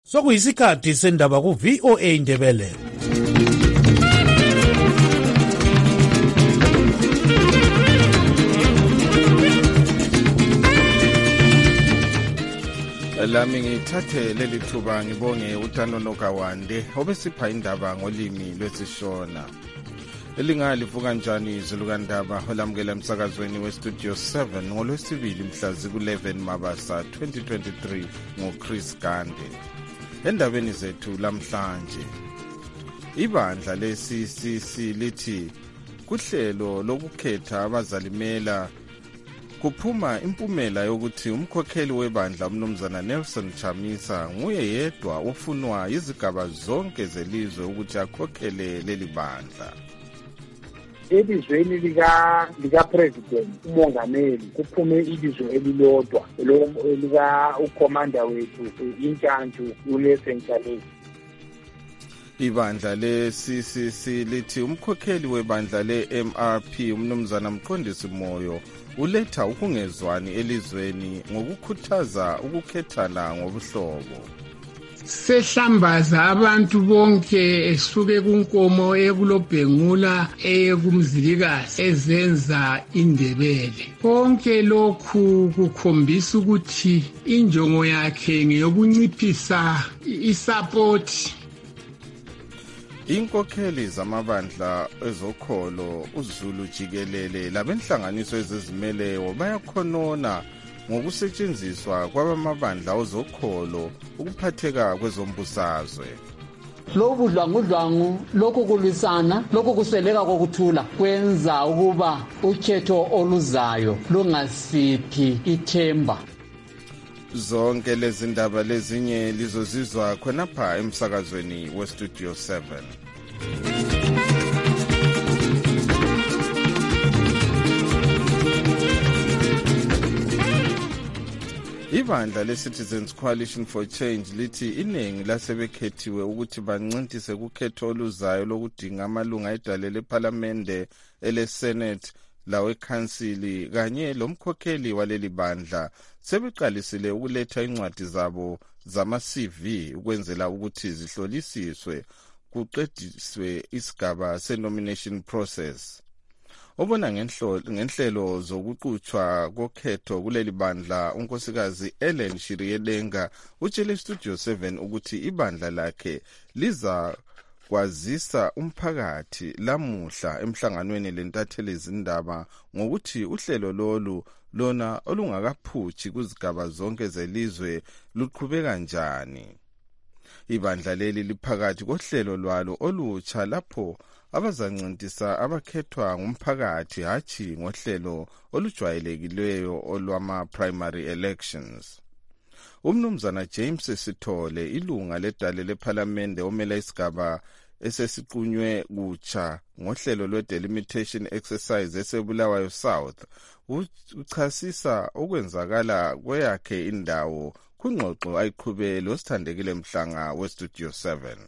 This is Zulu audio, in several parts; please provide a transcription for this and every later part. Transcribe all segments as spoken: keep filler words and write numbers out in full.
Sokuyisikhathi sendaba ku V O A Indebele. Lami ngithathe leli thuba ngibonge uThando Nokawande obesipha indaba ngolimi lwesishona. Elingalivuka kanjani izulukandaba olamukela emsakazweni westudio seven ngolwesibili mhla ziku eleven Mabasa twenty twenty-three ngoChris Gande. Endabeni zethu lamhlanje, ibandla le-C C C lithi kuhlelo lokukhetha abazalimela kuphuma impumela yokuthi umkhokheli webandla umnumzana Nelson Chamisa nguye yedwa ofunwa izigaba zonke zelizwe ukuthi akhokhele leli bandla. Elizweni lika lika president umongameli kuphume ilizwe elilodwa lika ukomanda wethu intshantshu uNelson Chamisa. Ibandla le-C C C lithi umkhokheli webandla le-M R P umnumzana Mqondisi Moyo uletha ukungezwani elizweni ngokukhuthaza ukukhethana ngobuhlobo. Sehlambaza abantu bonke esuke kunkomo ekulobhengula ekumzilikazi ezenza indebele. Konke lokhu kukhombisa ukuthi injongo yakhe ngeyokunciphisa isupport. Inkokheli zamabandla ezokholo uZulu jikelele labenhlanganiso ezizimeleyo bayakhonona ngokusetshenziswa kwabamabandla ozokholo ukuphatheka kwezombusazwe. Lobu dlangudlangu lokhu kulisana lokhu kuseleka kokuthula kwenza ukuba ukhetho oluzayo lungasiphi ithemba. Zonke lezi ndaba lezinye lizozizwa khonapha emsakazweni westudio seven. Ibandla le-Citizens Coalition for Change lithi iningi lasebekhethiwe ukuthi bancintise kukhetho oluzayo lokudinga amalunga edale lephalamende ele-Senate lawekhansili kanye lomkhokheli waleli bandla sebeqalisile ukuletha incwadi zabo zama-C V ukwenzela ukuthi zihlolisiswe kuqediswe isigaba se-nomination process. Obona ngenhlelo zokuqhutshwa kokhetho kuleli bandla unkosikazi Ellen Shiriyelenga utshele Studio seven ukuthi ibandla lakhe liza kwazisa umphakathi lamuhla emhlanganweni lentatheli izindaba ngokuthi uhlelo lolu lona olungakaphuthi kuzigaba zonke zelizwe luqhubeka kanjani. Ibandla leli liphakathi kohlelo lwalo olutsha lapho abazancintisa abakhethwa ngumphakathi hathi ngohlelo olujwayelekileyo olwama-primary elections. Umnumzana James Sithole ilunga ledale lephalamende omela isigaba esesiqunywe kutsha ngohlelo lwe-delimitation exercise esebulawayo South uchasisa okwenzakala kweyakhe indawo kungxoxo ayiqhubele osithandekile mhlanga westudio seven.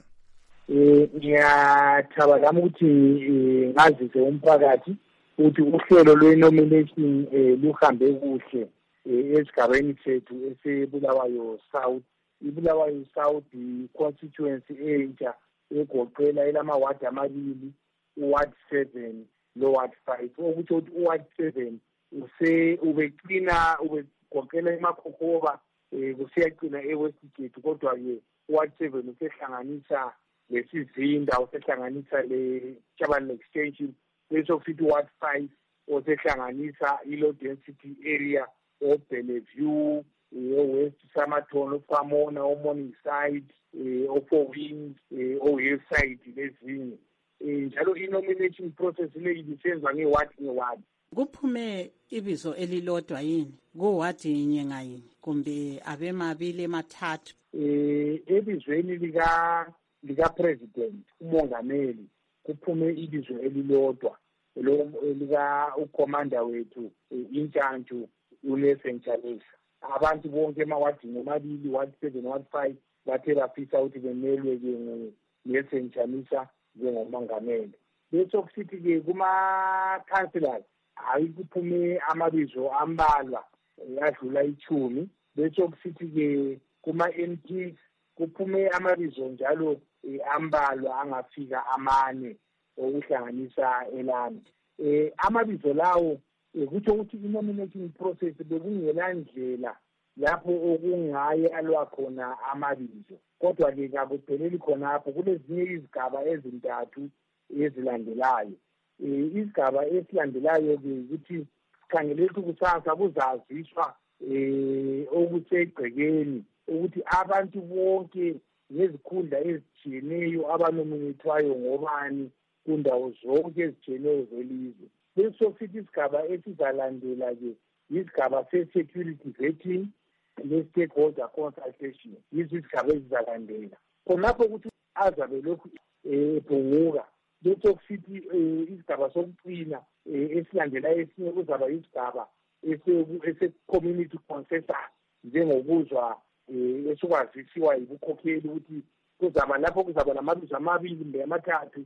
Eh ngiyathaba ukuthi ngazise umphakathi ukuthi uhlelo lwe-nomination luhambe kuhle esigabeni sethu esebulawayo South. Ibulawayo South constituency entsha egoqela elamawadi amabili uward seven loward five ukuthi uward seven use ubeqina ubegoqela eMakhokhoba kusiyaqina eWestgate kodwa ke uward seven usehlanganisa lesizinda usehlanganisa leChabani extension bese kufithi uward five osehlanganisa ilo density area of Bellevue o-West Samathon Famona o-Morningside o-Fourwings o-Hillside lezinye njalo i-nomination process le ibisenza ngeward ngeward. Kuphume ibizo elilodwa yini kuwadi yinye ngayinye kumbe abemabili emathathu? Eh ebizweni lika lika president umongameli kuphume ibizo elilodwa lo lika ukomanda wethu intshantshu uNelson Chamisa. Abantu bonke emawadini amabili ward seven ward five bathe bafisa ukuthi bemelwe ke Nelson Chamisa njengomongameli. Bese kusithi ke kuma councillors hayi kuphume amabizo ambalwa yadlula ichumi. Bese kusithi ke kuma M Ps kuphume amabizo njalo ambalwa angafika amane okuhlanganisa elami. Eh amabizo lawo kuthi ukuthi i-nominating process bekungelandlela lapho okungayalwa khona amabizo. Kodwa ke kakupheleli khonapho, kulezinye izigaba ezintathu ezilandelayo. Eh isigaba esilandelayo ke ukuthi sikhangele kusasa kuzaziswa eh okusegcekeni ukuthi abantu bonke nezikhundla ezitshiyeneyo abanominethwayo ngobani kundawo zonke ezitshiyeneyo zelizwe. Bese futhi isigaba esizalandela ke isigaba se-security vetting ne-stakeholder consultation. Izigaba ezizalandela khonapho ukuthi azabe lokhu ebhunguka. Bese futhi isigaba sokucina esilandela esinye kuzaba isigaba ese-community consensus njengokuzwa esukwazisiwa yibukhokheli ukuthi kuzaba lapho kuzaba namabizo amabili kumbe amathathu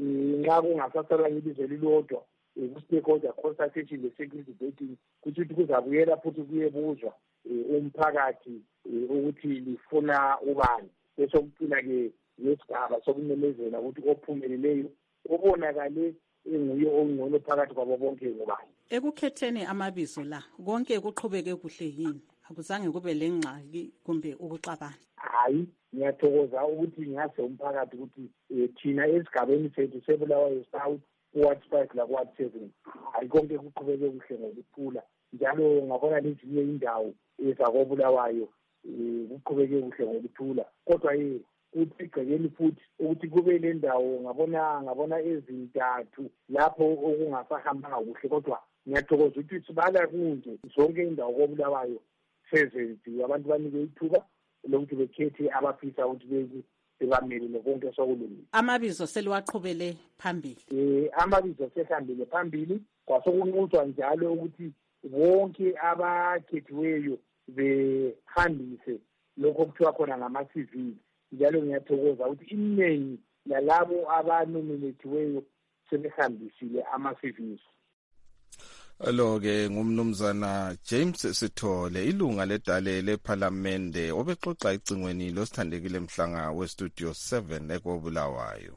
nxa kungasasala ibizo elilodwa ku-stakeholder consultation le-security vetting kuthi kuzabuyela futhi kuyebuzwa umphakathi ukuthi lifuna ubani. Bese kucina-ke nesigaba sokumemezela ukuthi ophumeleleyo obonakale enguye ongcono phakathi kwabo bonke ngubani. Ekukhetheni amabizo la konke kuqhubeke kuhle yini? Akuzange kube lengxaki kumbe ukuxabana? Hayi, ngiyathokoza ukuthi ngase umphakathi ukuthi thina esigabeni sethu seBulawayo South Ward five la Ward seven hayi konke kuqhubeke kuhle ngokuthula, njalo ngabona lezinye indawo ezakobulawayo kuqhubeke kuhle ngokuthula. Kodwa ye kuthi igcekeni futhi ukuthi kube le ndawo ngabona ngabona ezintathu lapho okungasahambanga kuhle, kodwa ngiyathokoza ukuthi sibala kunje zonke indawo kobulawayo sezenziwe, abantu banike ithuba lokuthi bekhethe abafisa ukuthi bebamele konke sokulungile. Amabizo seliwaqhubele phambili. Eh amabizo sehambile phambili, kwasokunqutshwa njalo ukuthi bonke abakhethiweyo behambise lokho kuthiwa khona ngama-C V. Njalo ngiyathokoza ukuthi iningi lalabo abanominethiweyo sebehambisile ama-C Vs. Alo-ke ngumnumzana James Sithole, ilunga ledale lephalamende obexoxa icingweni losithandekile Mhlanga westudio seven ekobulawayo.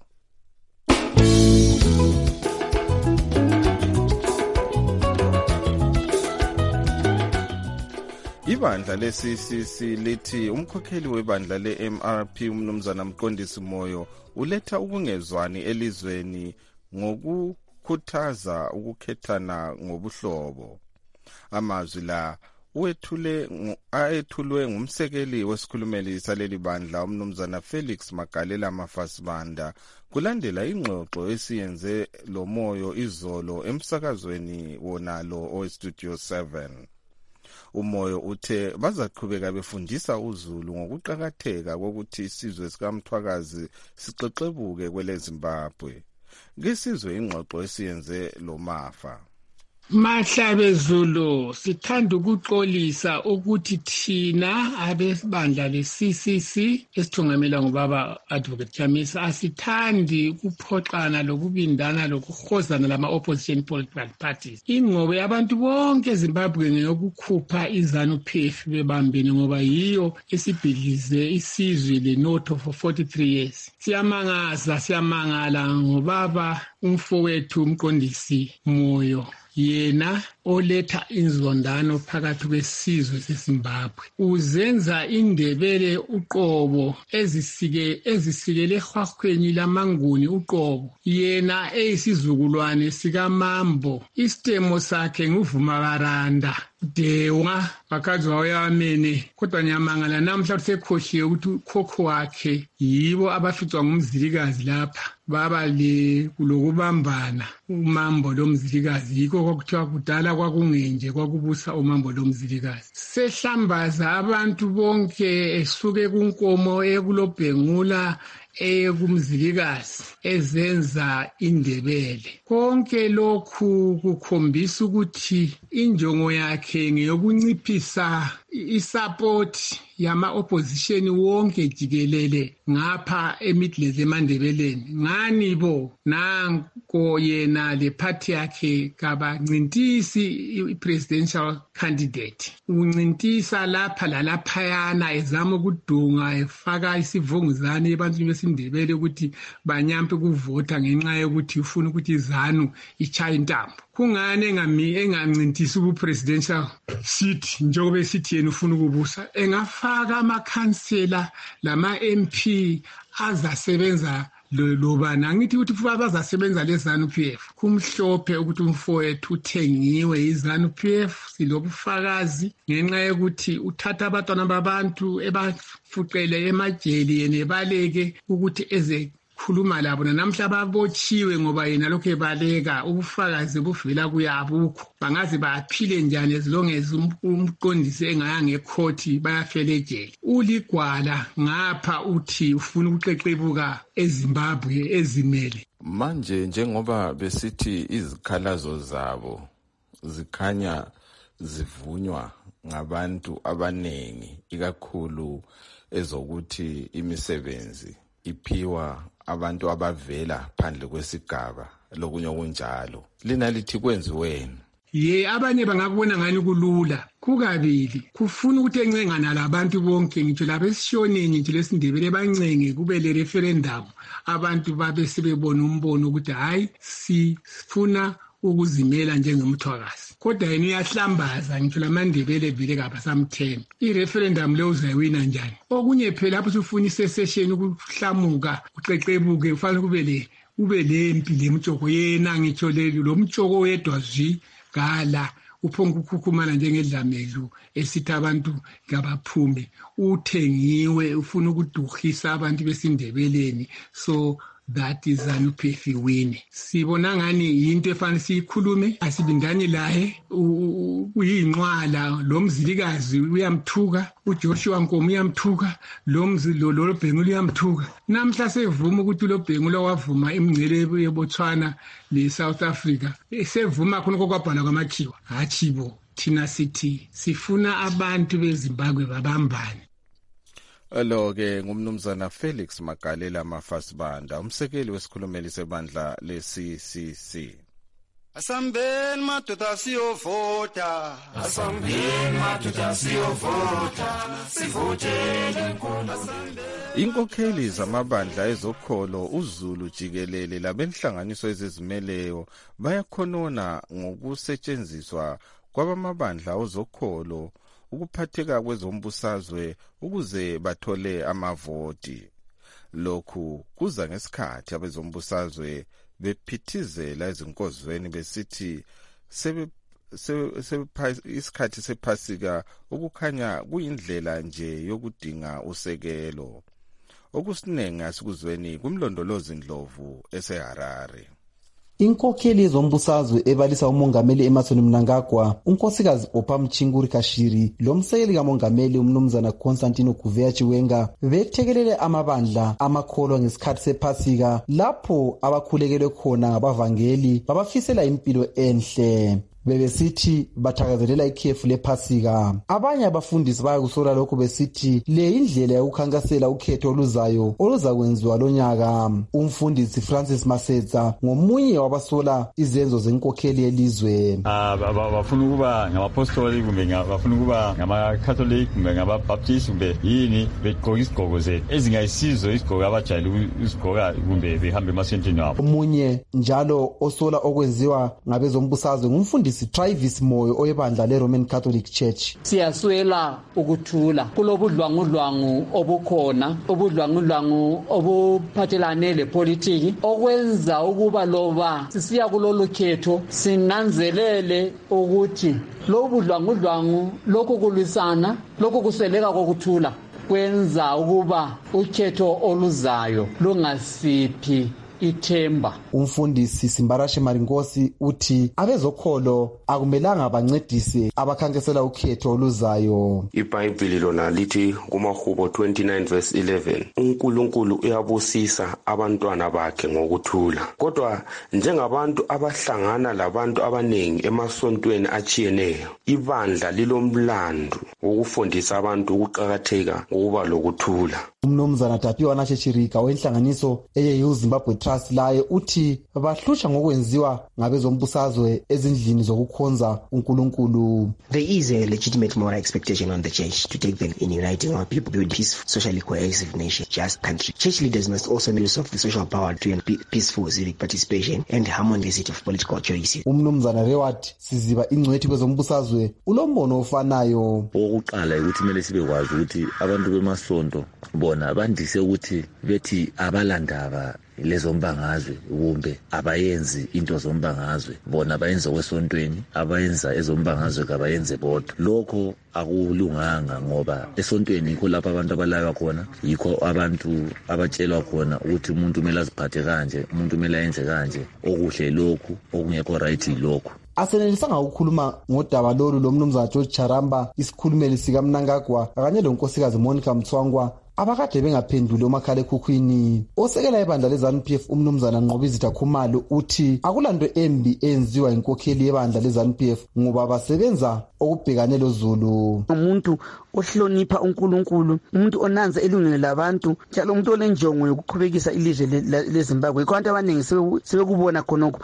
Ibandla le-C C C lithi umkhokheli webandla le-M R P umnumzana Mqondisi Moyo uletha ukungezwani elizweni ngoku khuthaza ukukhethana ngobuhlobo. Amazwi la uethule aethulwe ngumsekeli wesikhulumeli saleli bandla umnumzana Felix Magalela Mafasibanda kulandela ingxoxo esiyenze lo Moyo izolo emsakazweni wonalo owestudio seven. Umoyo uthe bazaqhubeka befundisa uZulu ngokuqhakatheka kokuthi isizwe sikaMthwakazi sixexebuke kwele Zimbabwe. Ngesizwe ingxoxo esiyenze lo Mafa. Mahlabe Zulu, sithanda ukuxolisa ukuthi thina abesibandla le-C C C esithungamela ngubaba Advocate Chamisa asithandi ukuphoxana lokubindana lokuhozana lama-opposition political parties. Ingqobo yabantu bonke eZimbabwe ngeyokukhupha iZANU-P F bebambene ngoba yiyo esibhidlize isizwe leNotho for forty-three years. Siyamangaza, siyamangala ngobaba umfowethu Mqondisi Moyo, yena oletha inzondano phakathi kwesizwe seZimbabwe. Uzenza indebele uqobo ezisike ezisikele ehwahweni lamanguni uqobo, yena eyisizukulwane sikaMambo. Isitemo sakhe nguvuma baranda Dewa bakazi waweyamene, kodwa nyamangala namhla sekhohliwe ukuthi ukhokho wakhe yibo abaficwa ngumzilikazi lapha baba le kulokubambana. Umambo lomzilikazi yikho kwakuthiwa kudala kwakungenje kwakubusa umambo lomzilikazi. Sehlambaza abantu bonke esuke kunkomo ekulobhengula ekumzilikazi ezenza indebele. Konke lokhu kukhombisa ukuthi injongo yakhe ngeyokunciphisa isupport yama opposition wonke jikelele ngapha eMidlands eMandebeleni ngani bo nanko yena le party yakhe kabancintisi i-presidential candidate uncintisa lapha lalaphayana ezama ukudunga efaka isivunguzane ebantwini besindebele ukuthi banyampe ukuvota ngenxa yokuthi ufuna ukuthi izanu ichaye intambo kungane engami engancintisi ku-presidential seat njengoba sithi yena ufuna ukubusa engafaka amakhansela lama-M P azasebenza loba nangithi ukuthi abazasebenza leZANU P F kumhlophe ukuthi umfowethu uthengiwe iZANU P F silobufakazi ngenxa yokuthi uthatha abantwana babantu ebafuqele emajeli yena ebaleke ukuthi eze khuluma labo namhla babotshiwe ngoba yena lokho ebaleka ubufakazi buvela kuyabukho bangaze baphile njani ezilongeza umqondisi engayanga ecourt bayafela ejele uligwala ngapha uthi ufuna ukuqeqebuka eZimbabwe ezimele manje njengoba besithi izikhalazo zabo zikhanya zivunywa ngabantu abanengi ikakhulu ezokuthi imisebenzi iphiwa abantu abavela phandle kwesigaba lokunye okunjalo lina lithi kwenziweni ye abanye bangakubona ngani kulula kukabili kufuna ukuthi encengana labantu bonke ngitsho labesishoneni ngitsho lesindebele bancenge kube le referendum abantu babe sebebona umbono ukuthi hayi sifuna ukuzimela njengemthwakazi kodwa yena uyahlambaza ngitsho lamandebele vele kabasamthemba i-referendum leyo uzayiwina njani okunye phela lapho usufuna isesession ukuhlamuka uqeqebuke ufanele kube le ube lempi lemjoko yena ngitsho lo mjoko wedwa zwi gala uphonga ukukhukhumana njengedlamelu esithi abantu ngabaphume uthengiwe ufuna ukuduhisa abantu besindebeleni so that is ZANU P F win sibona ngani into efanele siyikhulume asibindani laye uyinqwala lo mzilikazi uyamthuka uJoshua Nkomo uyamthuka lo mzilo lo Bhengulo uyamthuka namhla sevuma ukuthi lo Bhengulo wavuma imingcele yeBotswana le South Africa sevuma khona kokwabhala kwamakhiwa hachibo thina sithi sifuna abantu beZimbabwe babambane Lo ke ngumnumzana Felix Magalela Mafasibanda umsekeli wesikhulumeli sebandla le-C C C Asambeni madoda siyovota Asambeni madoda siyovota sivotele inkolo Inkokheli zamabandla ezokholo uZulu jikelele labenhlanganiso ezizimeleyo bayakhonona ngokusetshenziswa kwabamabandla ozokholo ukuphatheka kwezombusazwe ukuze bathole amavoti lokhu kuza ngesikhathi abezombusazwe bephithizela ezinkozweni besithi sebe isikhathi sephasika ukukhanya kuyindlela nje yokudinga usekelo okusinengi asikuzweni kumlondolozi Ndlovu eseHarare Inkokheli zombusazwe ebalisa umongameli Emmerson Mnangagwa, unkosikazi Opa Mchinguri Kashiri, lomsekeli kamongameli umnumzana Constantino Guvea Chiwenga bethekelele amabandla amakholwa ngesikhathi sephasika lapho abakhulekelwe khona ngabavangeli babafisela impilo enhle. Bebesithi bathakazelela ikhefu lephasika. Abanye abafundisi bayakusola lokho besithi le indlela yokukhankasela ukhetho oluzayo oluzakwenziwa lonyaka. Umfundisi Francis Masetsa ngomunye wabasola izenzo zenkokheli yelizwe. Ah bafuna ukuba ngabapostoli kumbe bafuna ukuba ngamacatholic kumbe ngababaptist kumbe yini begqoka isigqoko zethu ezingayisizo isigqoko abajayele isigqoka kumbe behambe emasentini wabo. Omunye njalo osola okwenziwa ngabezombusazwe ngumfundisi Travis Moyo oyebandla leRoman Catholic Church. Siyaswela ukuthula kulobudlwangudlwangu obukhona obudlwangudlwangu obuphathelane lepolitiki okwenza ukuba loba sisiya kulolu khetho sinanzelele ukuthi lobudlwangudlwangu lokhu kulwisana lokhu kuseleka kokuthula kwenza ukuba ukhetho oluzayo lungasiphi ithemba. Umfundisi Simbarashe Marinkosi uthi abezokholo akumelanga bancedise abakhankasela ukhetho oluzayo. iBhayibheli lona lithi kumaHubo twenty-nine verse eleven, uNkulunkulu uyabusisa abantwana bakhe ngokuthula. Kodwa njengabantu abahlangana labantu abanengi emasontweni achiyeneyo, ibandla lilomlando wokufundisa abantu ukuqhakatheka ngokuba lokuthula. Umnumzana Tapiwa Nashechirika wenhlanganiso eyeyu Zimbabwe Trust laye uthi bahlusha ngokwenziwa ngabezombusazwe ezindlini zokukhonza uNkulunkulu. There is a legitimate moral expectation on the church to take them in uniting our people, build peaceful, socially cohesive nation, just country. Church leaders must also make use of the social power to peaceful civic participation and harmonization of political choices. Umnumzana Reward Siziba ingcwethi kwezombusazwe ulombono ofanayo. Okuqala ukuthi kumele sibe kwazi ukuthi abantu bemasonto bona bandise ukuthi bethi abalandaba lezombangazwe kumbe abayenzi into zombangazwe, bona bayenza kwesontweni, abayenza ezombangazwe kabayenze bodwa. Lokho akulunganga ngoba esontweni yikho lapho abantu abalaywa khona, yikho abantu abatshelwa khona ukuthi umuntu kumele aziphathe kanje, umuntu kumele ayenze kanje, okuhle lokhu, okungekho right lokhu. Asenelisanga ukukhuluma ngodaba lolu lomnumzana George Charamba, isikhulumeli sika Mnangagwa kanye lonkosikazi Monica Mtswangwa abakade bengaphenduli umakhalekhukhwini. Osekela ibandla leZANU P F umnumzana Nqobizitha Khumalo uthi akulanto embi enziwa inkokheli yebandla leZANU P F ngoba basebenza okubhekane lozulu. Umuntu ohlonipha uNkulunkulu, umuntu onanza ilungelo labantu, njalo umuntu olenjongo yokuqhubekisa ilizwe leZimbabwe. Abantu abaningi sebekubona khonokho.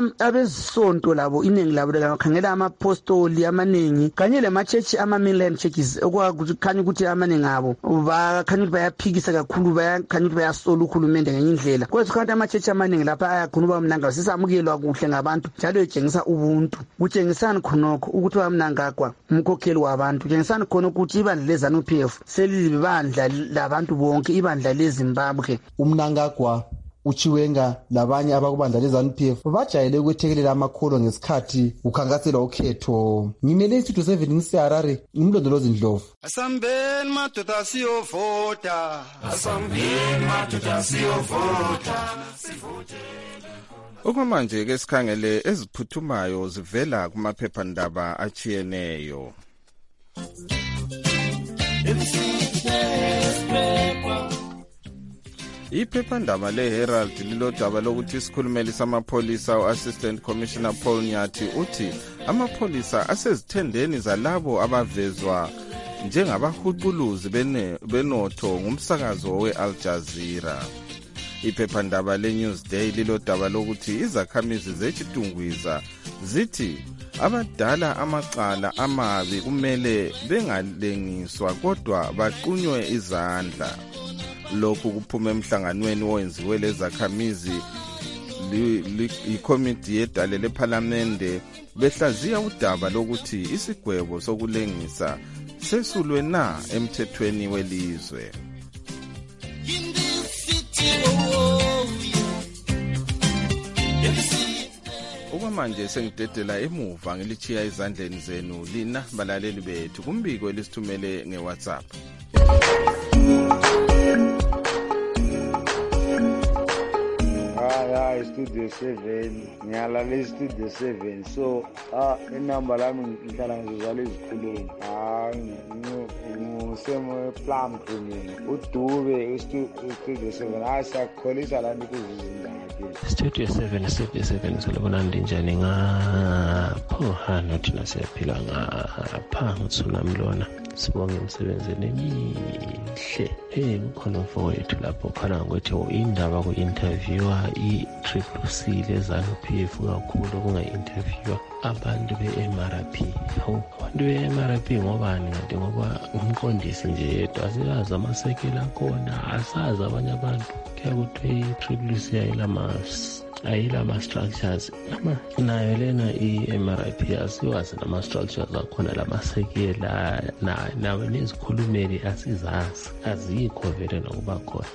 Abezisonto labo iningi labo lakhangela amapostoli amaningi kanye lamachechi ama-mainland churches okwakukhanya ukuthi amaningi abo bakhanya bayaphikisa kakhulu, bayakhanya ukuthi bayasola ukhulumende ngenye indlela. Kodwa kanti amachechi amaningi lapha ayakhuluma Mnangagwa sisamukelwa kuhle ngabantu, njalo etshengisa ubuntu. Kutshengisana khonokho ukuthi uMnangagwa umkhokheli wabantu, kutshengisana khonokho ukuthi ibandla leZANU P F selibandla labantu bonke, ibandla leZimbabwe. uMnangagwa uChiwenga labanye abakubandla leZANU P F bajayele ukwethekelela amakholo ngesikhathi ukhankaselwa ukhetho. Ngimele istudio seven ngiseHarare, ngimlondolozi Ndlovu. Asambeni madoda siyovota, asambeni madoda siyovota, sivote. Okwamanje ke sikhangele eziphuthumayo zivela kumaphephandaba achiyeneyo. Iphephandaba leHerald lilodaba lokuthi isikhulumeli samapholisa uAssistant Commissioner Paul Nyathi uthi amapholisa asezithendeni zalabo abavezwa njengabahuquluzi benotho ngumsakazo weAl Jazeera. Iphephandaba leNewsday lilodaba lokuthi izakhamizi zechitungwiza zithi abadala amacala amabi kumele bengalengiswa kodwa baqunywe izandla. Lokhu kuphuma emhlanganweni owenziwe lezakhamizi ikomiti yedale lePhalamende behlaziya udaba lokuthi isigwebo sokulengisa sesulwe na emthethweni welizwe. Okwamanje sengidedela emuva ngilichiya ezandleni zenu lina balaleli bethu kumbiko elisithumele ngeWhatsApp. Ah, Studio seven, ngiyalale Studio seven. So, ah inamba lami ngihlala ngizozala izikhulumi. Ah, ngusemo Plum Premium. Udube Studio seven. Asakholisa la ndikuzizindaba. Studio seven, Studio seven solobona ndinjani ngapha nothi nasiyaphila ngapha ngitsunamlona. Sibonge emsebenzini emihle. Hey, ukhona mfowethu lapho khona ngokuthi indaba ku-interviewer i-Triple C leZANU P F kakhulu kunga-interviewer abantu be-M R P. Hawu, abantu be-M R P ngobani kanti ngoba umqondisi nje yedwa asiyazi amasekela akhona, asazi abanye abantu. Kuya kuthi i-Triple C yayilama ayila ma-structures nayo lena i-M R I P asiwazi nama-structures akhona lamasekela nawe nezikhulumeli asizazi azikho vele nokuba khona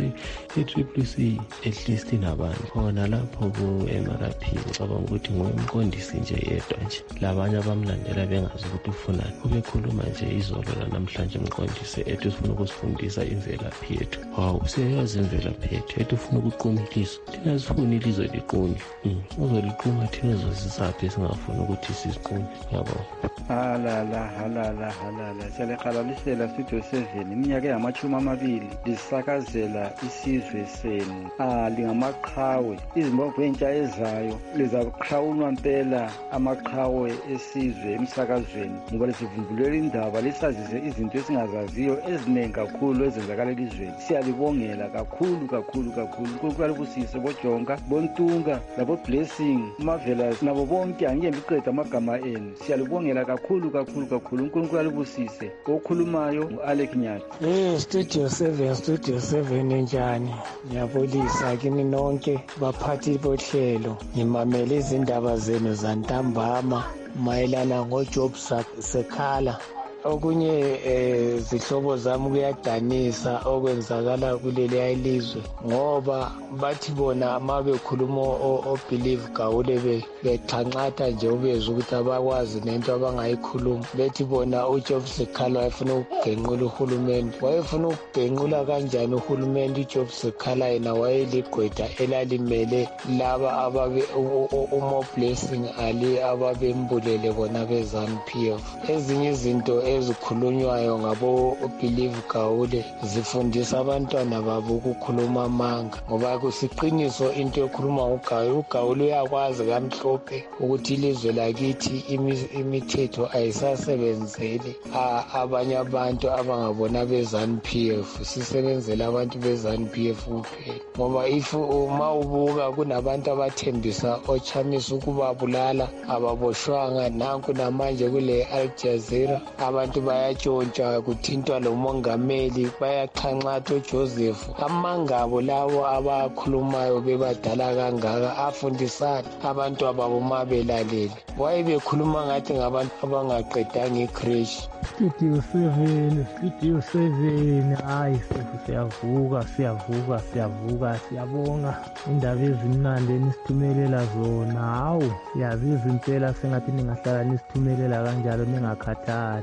i-triple C at least inabantu khona lapho ku-M R I P ngicabanga ukuthi nguye umqondisi nje yedwa nje labanye abamlandela bengazi ukuthi ufunani ubekhuluma nje izolo lanamhlanje umqondisi ethi ufuna ukusifundisa imvelaphi yethu hawu siyayazi imvelaphi yethu ethi ufuna ukuquma ilizwe thina sifuna ilizwe liqunywe uzoliquma thina uzosisaphi singafuni ukuthi sisiqunywe yabo halala halala halala siyaliqalalisela studio seven iminyaka eyamachumi amabili lisakazela isizwe senu ah lingamaqhawe izimbabwe entsha ezayo lizaqhawunwa mpela amaqhawe esizwe emsakazweni ngoba lisivumbulela indaba lisazise izinto esingazaziyo eziningi kakhulu ezenzakala elizweni siyalibongela kakhulu kakhulu kakhulu uNkulunkulu alibusise boJonga boNtunga labo Blessing Marvelous nabo bonke angeke ngiqeda amagama enu siyalibongela kakhulu kakhulu kakhulu uNkulunkulu alibusise okhulumayo uAlec Nyati eh studio seven studio seven njani ngiyabulisa kini nonke baphathi bohlelo ngimamela izindaba zenu zantambama mayelana ngoJob Sekhala okunye eh zihlobo zami kuyadanisa okwenzakala kuleli ayilizwe ngoba bathi bona amabekhuluma o-believe Gaule be bethanqatha nje ubezwe ukuthi abakwazi nento abangayikhuluma bethi bona uJob Sekhala wayefuna ukugenqula uhulumeni wayefuna ukugenqula kanjani uhulumeni uJob Sekhala yena wayeligqwetha elalimele laba ababe uMo Blessing Ali ababembulele bona beZANU P F ezinye izinto ezikhulunywayo ngabo Believe Gaule zifundisa abantwana babo ukukhuluma amanga ngoba kusiqiniso into yokhuluma uGaule uGaule uyakwazi kamhlophe ukuthi ilizwe lakithi imithetho ayisasebenzeli abanye abantu abangabona beZANU P F sisebenzela abantu beZANU P F kuphela ngoba if uma ubuka kunabantu abathembisa ochamisa ukubabulala ababoshwanga nanku namanje kule Al Jazeera abantu bayatshontsha kuthintwa lo mongameli bayaqhanqatha uJoseph amangabo lawo abakhulumayo bebadala kangaka afundisana abantu ababo mabelaleli wayebekhuluma ngathi ngabantu abangaqedanga icrash studio seven studio seven hayi siyavuka siyavuka siyavuka siyabonga indaba ezimnandi enisithumelela zona hawu siyazi izimpela sengathi ningahlala nisithumelela kanjalo ningakhathali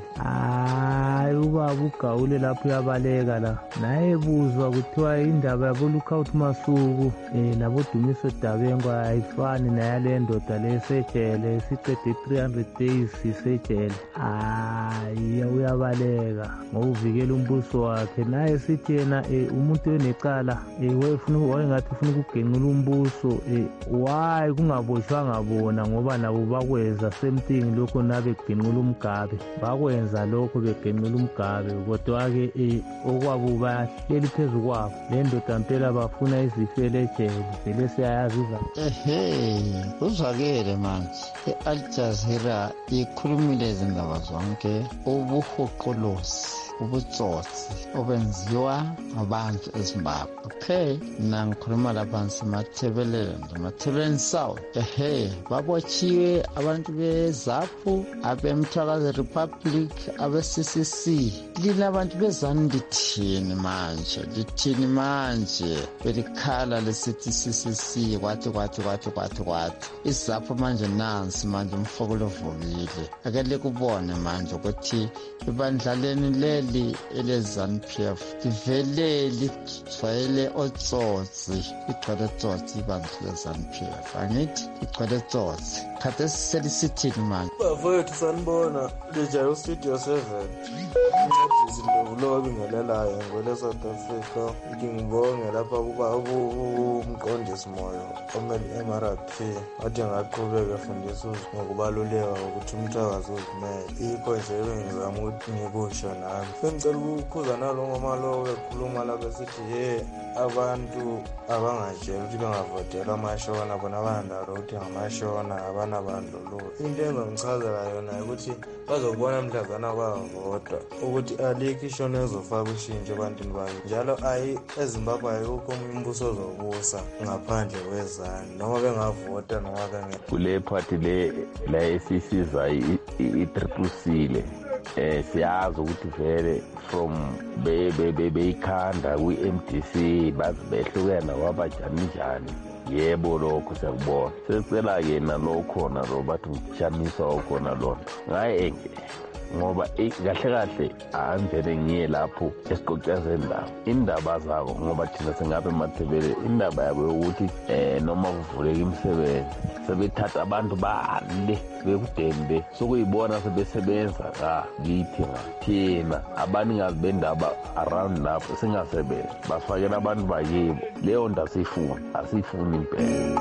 hayi ubaba uGaule lapho uyabaleka la naye buzwa kuthiwa indaba yabo Lookout Masuku eh nabo Dumiso Dabengwa ayifani nayale ndoda lesejele siqede three hundred days isejele hayi uyabaleka ngokuvikela umbuso wakhe naye sithi yena umuntu onecala wayefuna wayengathi ufuna ukugenqula umbuso why kungaboshwanga bona ngoba nabo bakweza same thing lokho nabe genqula umgabe bakwenza lokho begenqula umgabe kodwa ke okwabo bahleli phezulu kwabo le ndoda mpela bafuna izifele ejele vele siyayazi iza ehe uzwakele manje e-Al Jazeera ikhulumile izindaba zonke ubuhuquluzi ubutsotsi obenziwa abantu eZimbabwe okay mina ngikhuluma lapha ngisemathebeleni emathebeleni south ehe babotshiwe abantu beZAPU abemthakazi Republic abe-C C C lina abantu beZANU lithini manje lithini manje belikhala lesithi C C C kwathi kwathi kwathi kwathi kwathi iZAPU manje nansi manje umfoko lovukile ake likubone manje ukuthi ibandlaleni leli eleZANU P F livele ligcwele otsotsi igcwele otsotsi ibandla leZANU P F angithi igcwele otsotsi kade siselisithini manje bafowethu sanibona lijayo ustudio seven izinto kulo bingelelayo ngole South Africa ngingibonge lapha kuba umqondisi moyo omele M R I P athi ngaqhubeka efundisa ngokubaluleka ukuthi umthakazi uzimele ikho nje bengizama ukuthi ngikusho nami bengicela ukukhuza nalo ngoma lo ekhuluma lapha sithi ye abantu abangajela ukuthi bengavotela amashona bona bandalo ukuthi ngamashona abana banabandlululo. Into engizomchazela yona ukuthi bazokubona mhlazana kwavota ukuthi alikho ishona ezofaka ushintsho ebantwini bakhe. Njalo ayi eZimbabwe ayikho umbuso ozobusa ngaphandle kwezani noma bengavota noma benge. Kule party le la esisiza i-triple C le eh siyazi ukuthi vele from be be be beyikhanda kwi-M D C bazi behlukena kwabajani njani. Yebo lokho siyakubona. Sesicela yena lo khona lo bathi mshamisa okhona lona. Ngaye ngoba kahle kahle angivele ngiye lapho esiqoqezeni la indaba zabo ngoba thina singabe emathebele indaba yabo ukuthi eh noma kuvuleka imisebenzi sebethatha abantu bale bekudembe sokuyibona sebesebenza ka lithi thina abaningazi bendaba around lapho singasebenzi basifakela abantu bakibo leyo nto asifuni asifuni impela.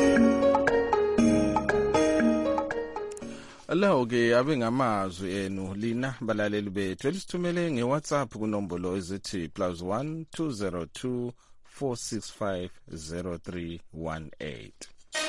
Lawo ke abe ngamazwi enu lina balaleli bethu elisithumele ngeWhatsApp kunombolo ezithi plus one two zero two four six five zero three one eight.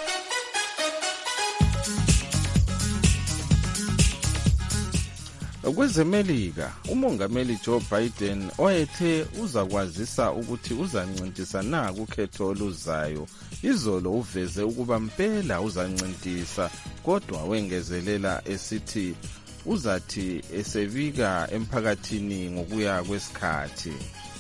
Kwezemelika umongameli Joe Biden oyethe uzakwazisa ukuthi uzancintisa na kukhetho oluzayo izolo uveze ukuba mpela uzancintisa kodwa wengezelela esithi uzathi esevika emphakathini ngokuya kwesikhathi.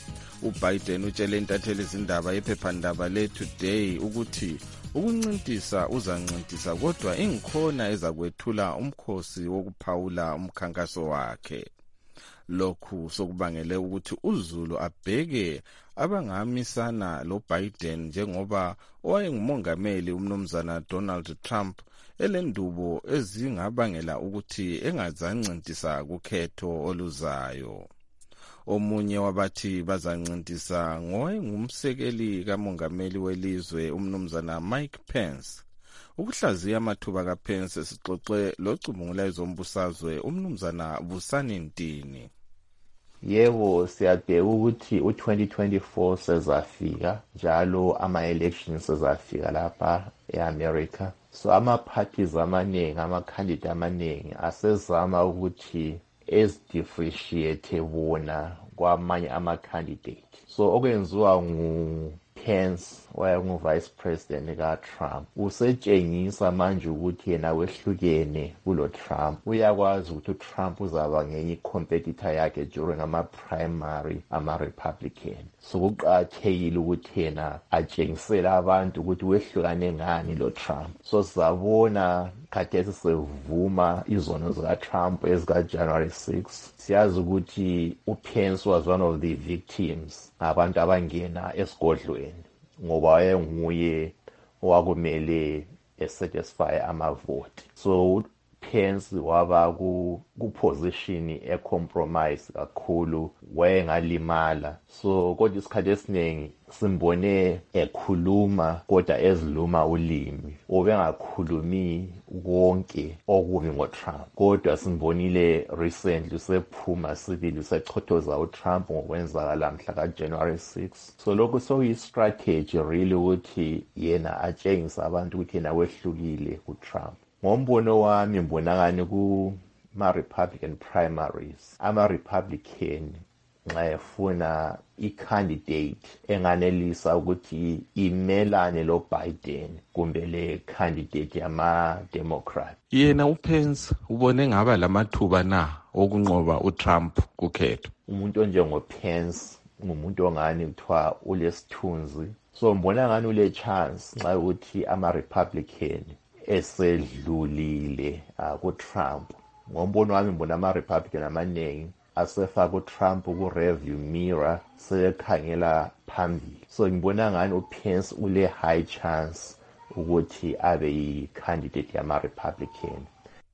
uBiden utshele intatheli izindaba yephephandaba leToday ukuthi ukuncintisa uzancintisa kodwa ingikhona ezakwethula umkhosi wokuphawula umkhankaso wakhe. Lokhu sokubangele ukuthi uZulu abheke abangamisana lo Biden njengoba owayengumongameli umnumzana Donald Trump elendubo ezingabangela ukuthi engazancintisa kukhetho oluzayo. Omunye wabathi bazancintisa ngoyengumsekeli kamongameli welizwe umnumzana Mike Pence. Ukuhlaziya amathuba kaPence sixoxe locubungula ezombusazwe umnumzana Busani Ntini. Yebo siyabheka ukuthi u twenty twenty-four sezafika njalo ama elections sezafika lapha eAmerica. So ama parties amaningi ama candidate amaningi asezama ukuthi ezidifferentiate bona kwamanye ama candidate. So okwenziwa ngu Pence wayengu vice president ka Trump usetshengisa manje ukuthi yena wehlukene kulo Trump. Uyakwazi ukuthi Trump uzaba ngenye competitor yakhe during ama primary ama Republican. So kuqathekile ukuthi yena atshengisela abantu ukuthi wehlukane ngani lo Trump. So sizabona khathesi sevuma izono zika Trump ezika January sixth. Siyazi ukuthi uPence was one of the victims abantu abangena esigodlweni ngoba wayenguye owakumele esatisfy amavote. So Pence waba ku position e compromise kakhulu wayengalimala. So kodwa isikhathi esiningi simbone ekhuluma kodwa eziluma ulimi obengakhulumi konke okubi ngoTrump. Kodwa simbonile recently sephuma sibili sechothoza uTrump ngokwenzakala mhla ka January sixth. So lokho soyi strategy really ukuthi yena atshengisa abantu ukuthi yena wehlukile kuTrump. Ngombono wami mbona ngani ku ma Republican primaries ama Republican nxa efuna i-candidate enganelisa ukuthi imelane lo Biden kumbe le candidate yama Democrat. Yena uPence ubone ngaba lamathuba na okunqoba uTrump kukhetho. Umuntu onjengo Pence ngumuntu ongani kuthiwa ulesithunzi. So mbona ngani ule chance nxa ukuthi ama Republican esedlulile uh, ku Trump. Ngombono wami mbona ama Republican amaningi asefaka uTrump ku review mirror sekhangela phambili. So ngibona ngani uPence ule high chance ukuthi abe yi candidate yama Republican.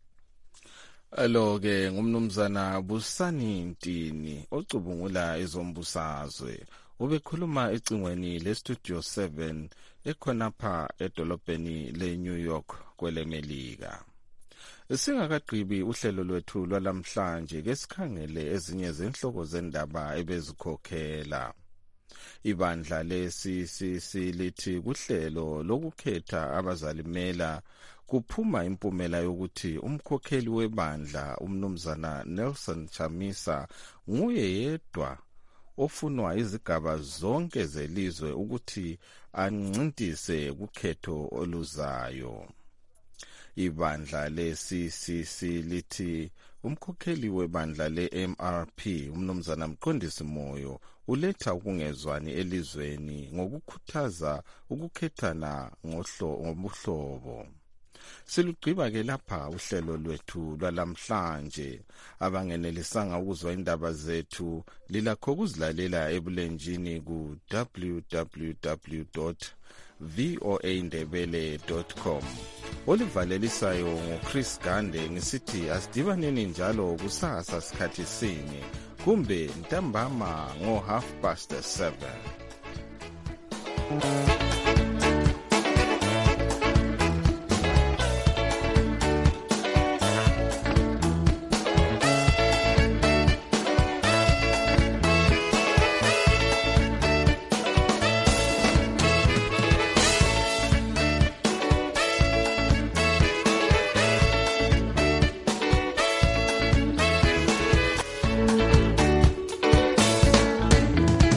Alo ke ngumnumzana Busani Ntini ocubungula ezombusazwe. Ubekhuluma ecingweni le Studio seven ekhonapha edolobheni le New York kwelemelika. Singakaqhibi uhlelo lwethu lwalamhlanje ke sikhangele ezinye zenhloko zendaba ebezikhokhela. Ibandla le-C C C lithi kuhlelo lokukhetha abazalimela kuphuma impumela yokuthi umkhokheli webandla umnumzana Nelson Chamisa nguye yedwa ofunwa izigaba zonke zelizwe ukuthi ancintise kukhetho oluzayo. Ibandla le-C C C lithi umkhokheli webandla le-M R P umnumzana Mqondisi Moyo uletha ukungezwani elizweni ngokukhuthaza ukukhethana ngobuhlobo. Silugqiba ke lapha uhlelo lwethu lwalamhlanje. Abangenelisanga ukuzwa indaba zethu lilakho ukuzilalela ebulenjini ku w w w dot voa ndebele dot com. Olivalelisayo ngoChris Gande ngisithi asidibaneni njalo kusasa sikhathi sinye kumbe ntambama ngo half past seven.